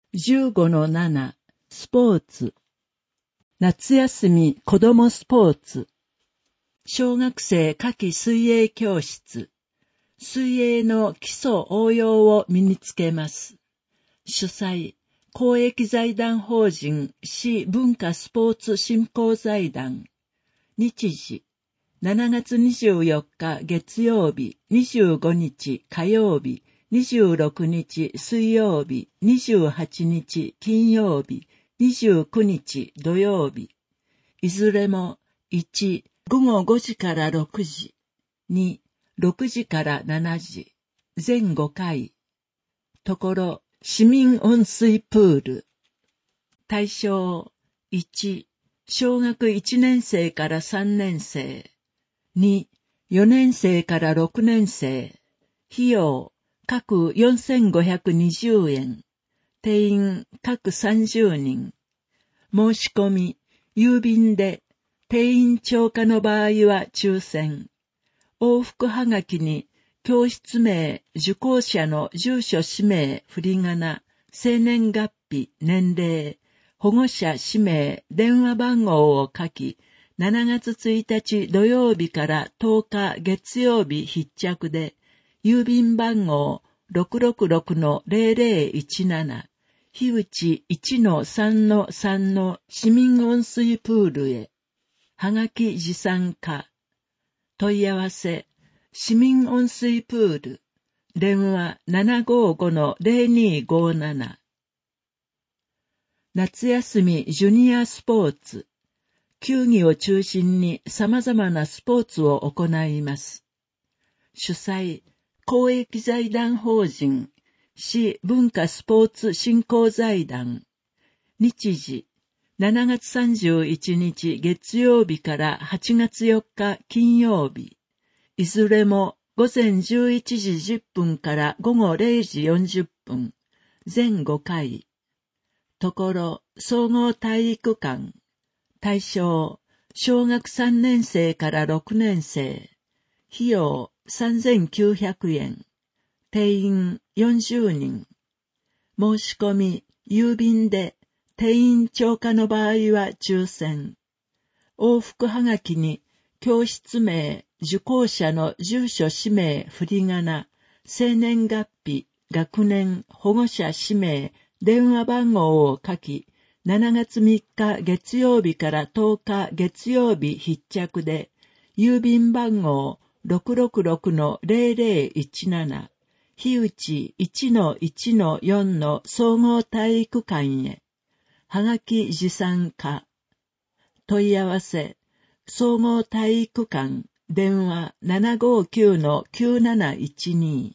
15-7 スポーツ。夏休み子どもスポーツ。小学生夏季水泳教室。水泳の基礎応用を身につけます。主催、公益財団法人市文化スポーツ振興財団。日時、7月24日月曜日、25日火曜日、26日水曜日、28日金曜日、29日土曜日。いずれも1、午後5時から6時、2、6時から7時、全5回。ところ、市民温水プール。対象、1、小学1年生から3年生。2、4年生から6年生。費用、各4520円。定員、各30人。申し込み、郵便で、定員超過の場合は抽選。往復はがきに、教室名、受講者の住所氏名、振り仮名、生年月日、年齢、保護者氏名、電話番号を書き、7月1日土曜日から10日月曜日必着で、郵便番号 666-0017、樋口 1-3-3 の市民温水プールへ。はがき持参可。問い合わせ、市民温水プール。電話 755-0257。夏休みジュニアスポーツ。球技を中心に様々なスポーツを行います。主催、公益財団法人、市文化スポーツ振興財団。日時、7月31日月曜日から8月4日金曜日。いずれも午前11時10分から午後0時40分。全5回。ところ、総合体育館。対象、小学3年生から6年生。費用3900円。定員40人。申し込み、郵便で、定員超過の場合は抽選。往復はがきに、教室名、受講者の住所氏名、振り仮名、生年月日、学年、保護者氏名、電話番号を書き、7月3日月曜日から10日月曜日必着で、郵便番号 666-0017、樋口 1-1-4 の総合体育館へ。はがき持参可。問い合わせ、総合体育館、電話 759-9712。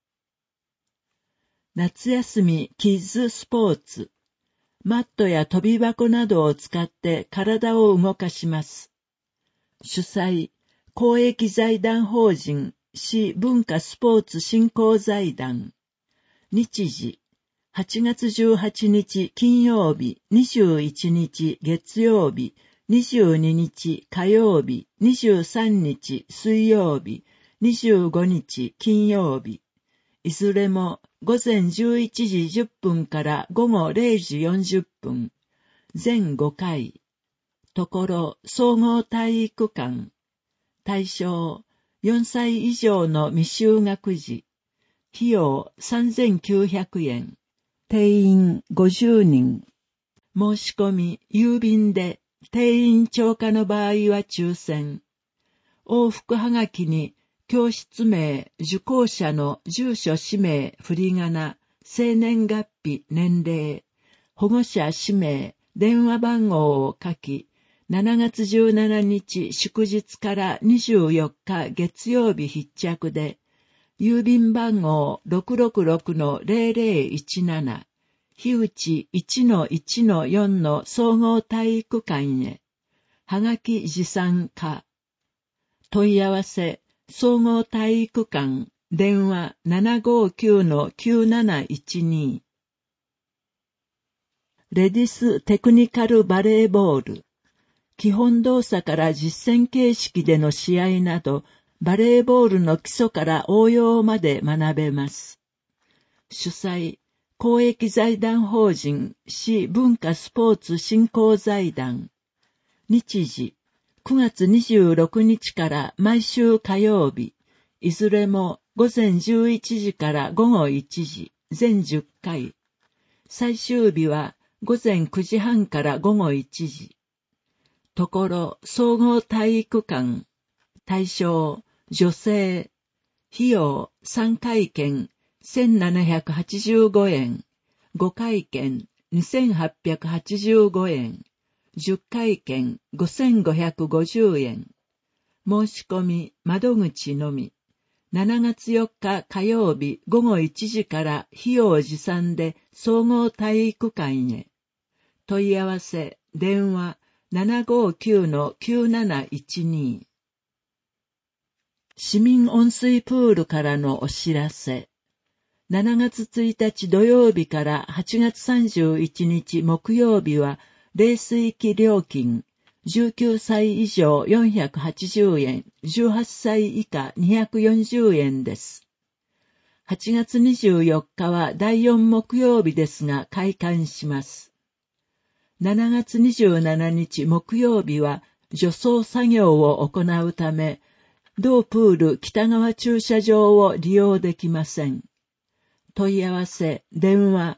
夏休みキッズスポーツ。マットや飛び箱などを使って体を動かします。主催、公益財団法人市文化スポーツ振興財団。日時、8月18日金曜日、21日月曜日、22日火曜日、23日水曜日、25日金曜日。いずれも午前11時10分から午後0時40分。全5回。ところ、総合体育館。対象、4歳以上の未就学児。費用3900円。定員50人。申し込み、郵便で、定員超過の場合は抽選。往復はがきに、教室名、受講者の住所氏名、振り仮名、生年月日、年齢、保護者氏名、電話番号を書き、7月17日祝日から24日月曜日必着で、郵便番号 666-0017、樋口 1-1-4 の総合体育館へ。はがき持参可。問い合わせ、総合体育館、電話 759-9712。レディステクニカルバレーボール。基本動作から実践形式での試合など、バレーボールの基礎から応用まで学べます。主催、 公益財団法人市文化スポーツ振興財団。日時、9月26日から毎週火曜日、いずれも午前11時から午後1時、全10回。最終日は午前9時半から午後1時。ところ総合体育館。対象、女性。費用、3回券、1785円。5回券、2885円。10回券、5550円。申し込み、窓口のみ。7月4日火曜日午後1時から費用持参で総合体育館へ。問い合わせ、電話 759-9712。市民温水プールからのお知らせ。7月1日土曜日から8月31日木曜日は、冷水器料金、19歳以上480円、18歳以下240円です。8月24日は第4木曜日ですが開館します。7月27日木曜日は除草作業を行うため、同プール北側駐車場を利用できません。問い合わせ、電話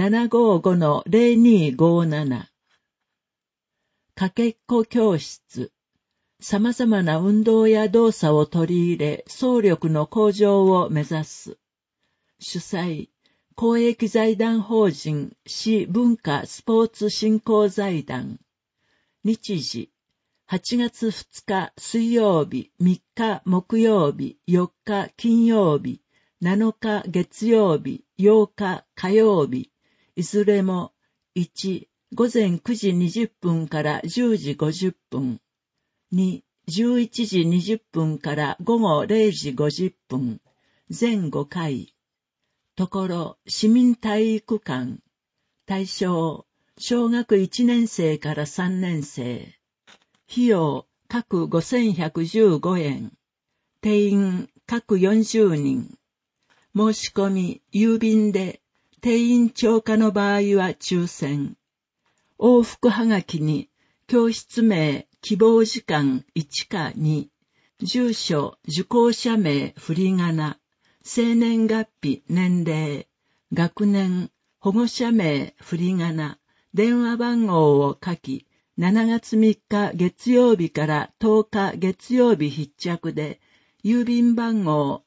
755-0257。かけっこ教室。様々な運動や動作を取り入れ、走力の向上を目指す。主催、公益財団法人市文化スポーツ振興財団。日時、8月2日水曜日、3日木曜日、4日金曜日、7日月曜日、8日火曜日、いずれも1、午前9時20分から10時50分。2、11時20分から午後0時50分。全5回。ところ、市民体育館。対象、小学1年生から3年生。費用、各5115円。定員、各40人。申し込み、郵便で、定員超過の場合は抽選。往復はがきに、教室名、希望時間1か2、住所、受講者名、振り仮名、生年月日、年齢、学年、保護者名、振り仮名、電話番号を書き、7月3日月曜日から10日月曜日必着で、郵便番号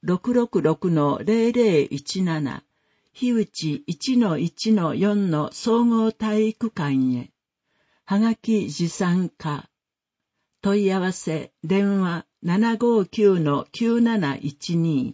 666-0017、樋口 1-1-4 の総合体育館へ。はがき持参可。問い合わせ、電話 759-9712。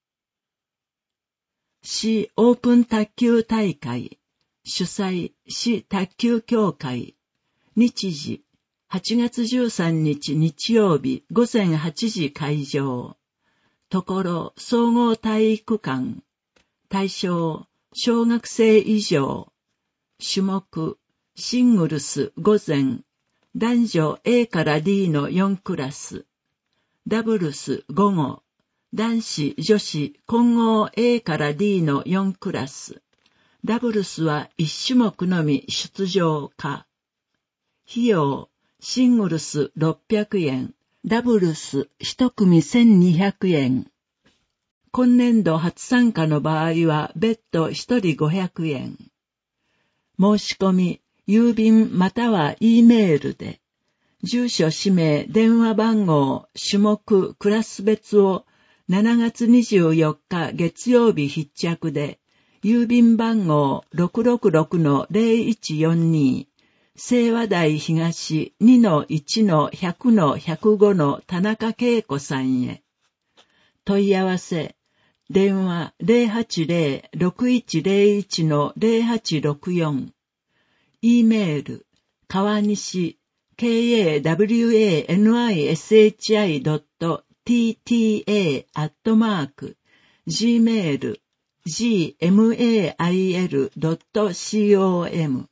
市オープン卓球大会。主催、市卓球協会。日時、8月13日日曜日午前8時開場。ところ、総合体育館。対象、小学生以上。種目、シングルス午前。男女 A から D の4クラス。ダブルス午後。男子女子混合 A から D の4クラス。ダブルスは1種目のみ出場可。費用、シングルス600円。ダブルス1組1200円。今年度初参加の場合は別途1人500円。申し込み、郵便または E メールで、住所氏名、電話番号、種目、クラス別を7月24日月曜日必着で、郵便番号 666-0142、清和台東 2-1-100-105 の田中恵子さんへ。問い合わせ、電話 080-6101-0864。E メール、川西、kawanishi.tta.gmail.com。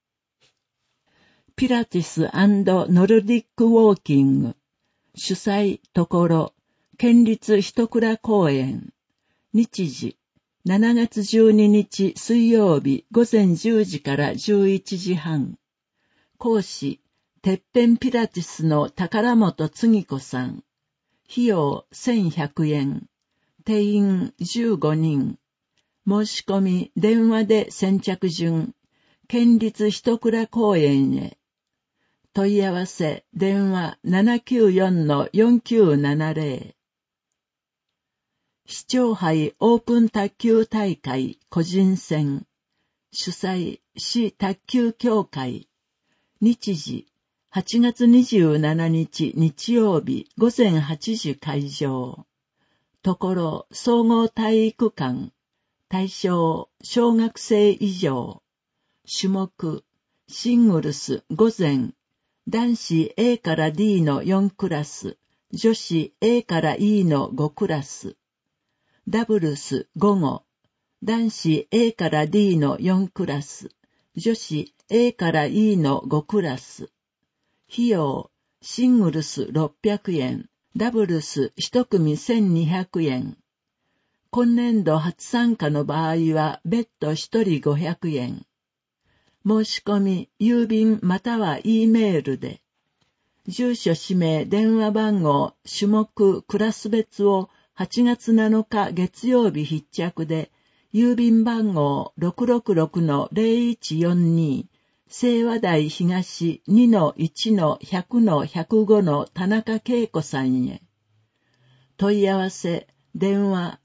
ピラティス&ノルディックウォーキング。主催、ところ、県立一倉公園。日時、 7月12日水曜日午前10時から11時半。講師、てっぺんピラティスの宝本次子さん。費用1100円。定員15人。申し込み電話で先着順。県立一倉公園へ。問い合わせ電話 794-4970。市長杯オープン卓球大会個人戦。主催市卓球協会。日時8月27日日曜日午前8時会場。ところ総合体育館。対象小学生以上。種目シングルス午前。男子 A から D の4クラス。女子 A から E の5クラス。ダブルス午後。男子 A から D の4クラス。女子 A から E の5クラス。費用、シングルス600円、ダブルス1組1200円。今年度初参加の場合は別途1人500円。申し込み、郵便または E メールで。住所氏名電話番号、種目、クラス別を8月7日月曜日必着で、郵便番号 666-0142、清和台東 2-1-100-105 の田中恵子さんへ。問い合わせ、電話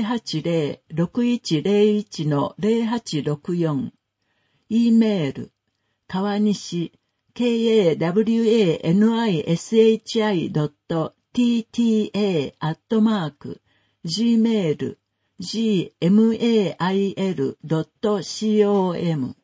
080-6101-0864。E メール、川西、kawanishi@tta.gmail.gmail.com。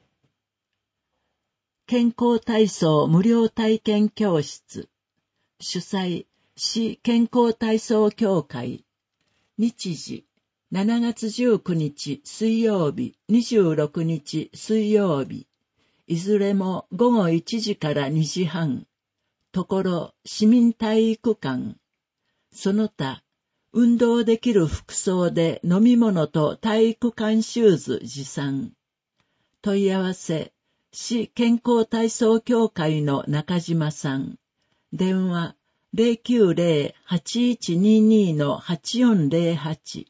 健康体操無料体験教室。主催、市健康体操協会。日時、7月19日水曜日、26日水曜日。いずれも午後1時から2時半。ところ、市民体育館。その他、運動できる服装で飲み物と体育館シューズ持参。問い合わせ、市健康体操協会の中島さん。電話 090-8122-8408。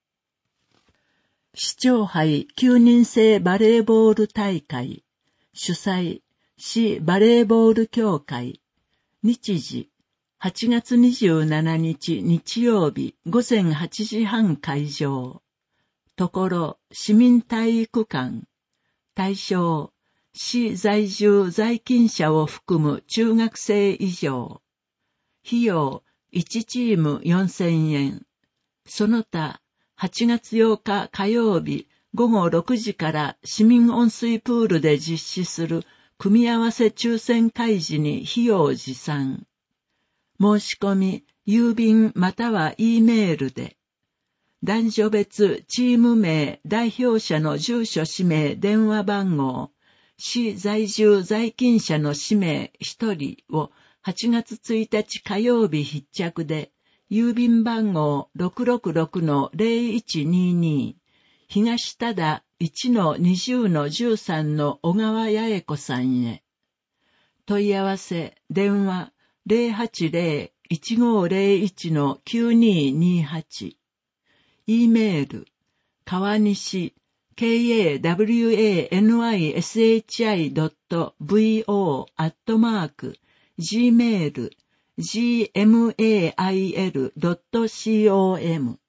市長杯9人制バレーボール大会。主催、市バレーボール協会。日時、8月27日日曜日午前8時半会場。ところ、市民体育館。対象、市在住在勤者を含む中学生以上。費用、1チーム4000円。その他、8月8日火曜日午後6時から市民温水プールで実施する組み合わせ抽選会時に費用持参。申し込み、郵便または E メールで。男女別チーム名代表者の住所氏名電話番号、市在住在勤者の氏名1人を8月1日火曜日必着で、郵便番号 666-0122、東多田 1-20-13 の小川八重子さんへ。問い合わせ、電話 080-1501-9228。E メール、川西、kawanishi.vo@gmail.com